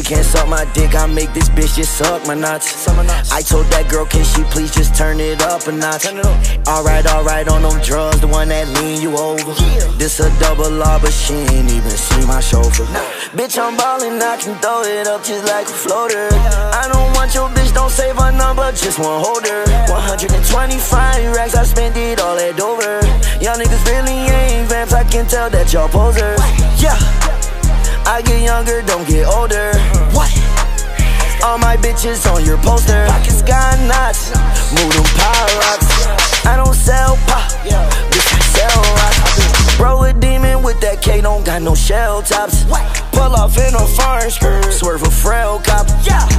can't suck my dick, I make this bitch just suck my nuts. I told that girl, can she please just turn it up a notch? Alright, on them drugs, the one that lean you over. This a double R, but she ain't even see my chauffeur. Bitch, I'm ballin', I can throw it up just like a floater. I don't want your bitch, don't save her number, just one holder. 125 racks, I spent it all at Dover. Y'all niggas really ain't vamps, I can tell that y'all posers. Yeah, I get younger, don't get older. What? All my bitches on your poster. Pockets got knots, move them power rocks. I don't sell pop, bitch, I sell rocks. Bro, a demon with that K, don't got no shell tops. Pull off in a foreign skirt, swerve a frail cop.